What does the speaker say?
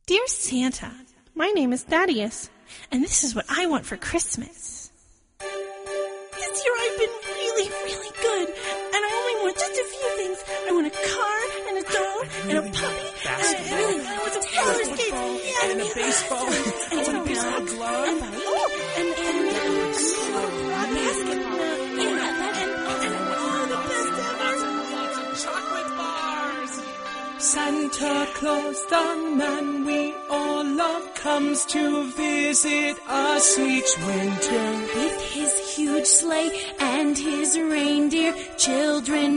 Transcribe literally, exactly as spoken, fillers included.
Dear Santa, my name is Thaddeus, and this is what I want for Christmas. This year I've been really, really good, and I only want just a few things. I want a car, and a dog, and a puppy, and I really want some roller skates, yeah, and a baseball, and and a baseball glove, and oh, and and and a basketball, yeah, and and oh, the best ever. lots of chocolate bars. Santa Claus, the man we all love, comes to visit us each winter. With his huge sleigh and his reindeer, children